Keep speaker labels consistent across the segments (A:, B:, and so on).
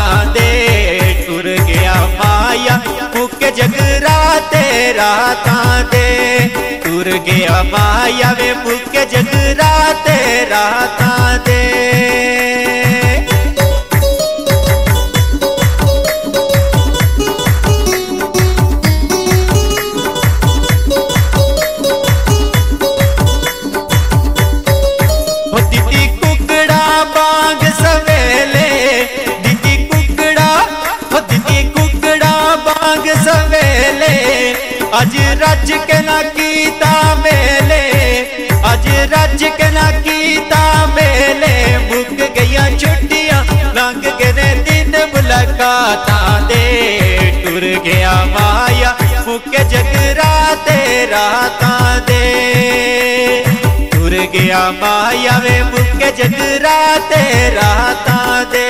A: दे टुर गया माया मुके जगराते रातां दे टुर गया माया वे मुके जगराते रातां दे। अज रज के ना कीता मेले अज रज के ना कीता मेले मुक गया छुट्टियां लंघ गए दिन मुलाकातां दे टुर गया माया मुके जगराते रातां दे टुर गया माया वे मुके जगराते रातां दे।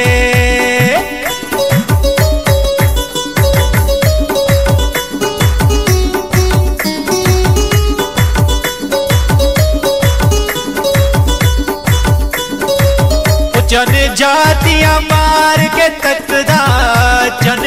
A: जन जातियां मार के तकदा जन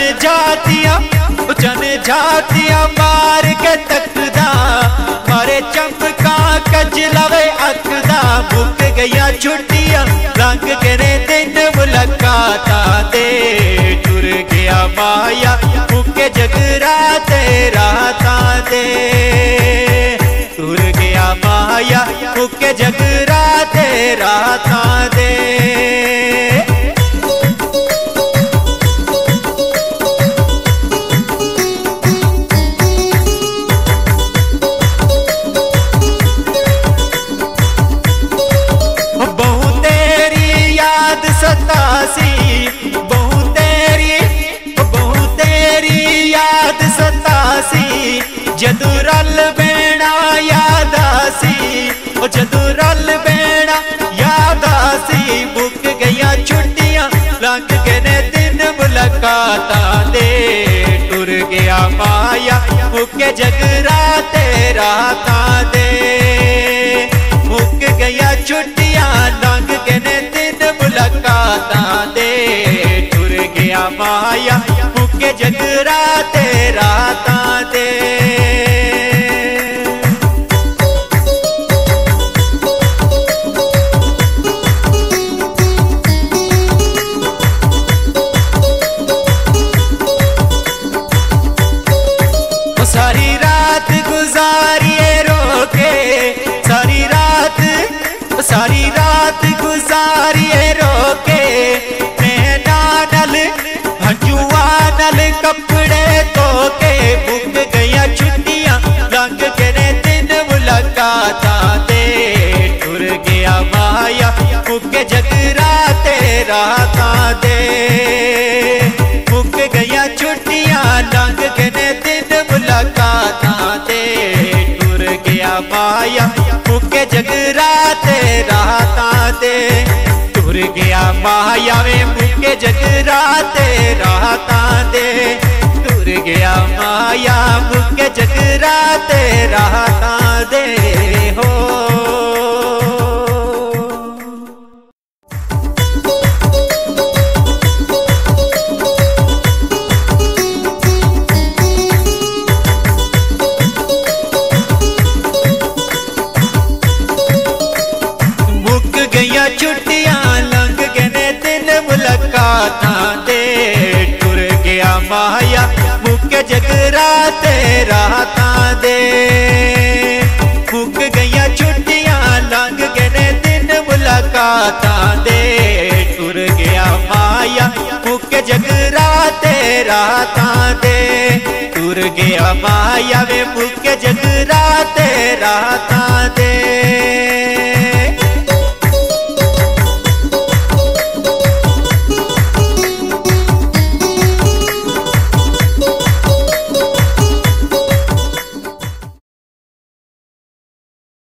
A: जातियां मार के तकदा मारे चंपका कज लवे अखदा मुक गया छुट्टियां रंग करे दिन मुलाकातां दे टुर गया माया मुके जगराते रातां दे टुर गया माया मुके जगराते रातां दे। जदू रल बेड़ा याद आसी जदू रल बेड़ा याद आसी मुक गया छुट्टियां लंघ गए दिन मुलाकातां दे टुर गया माया मुके जगराते रातां दे मुक गया छुट्टियां लंघ गए दिन मुलाकातां दे टुर गया माया मुके जगराते रातां दे। सारी रात गुजारिए रोके सारी रात गुजारिए रोके नैना नल हंजुआ नल कपड़े धोके मुक गया छुट्टियां लंघ गए दिन मुलाकातां दे टुर गया माया मुके जगराते रातां दे मुक गया छुट्टियां लंघ गए दिन मुलाकातां दे टुर गया माया मुके जगराते रातां दे टुर गया माया वे मुके जगराते रातां दे टुर गया माया मुके जगराते रातां दे हो। छुट्टियां लंघ गए दिन मुलाकातां दे टुर गया माया मुके जगराते रातां दे मुक गया छुट्टियां लंघ गए दिन मुलाकातां दे टुर गया माया मुके जगराते रातां दे टुर गया माया वे मुके जगराते रातां दे।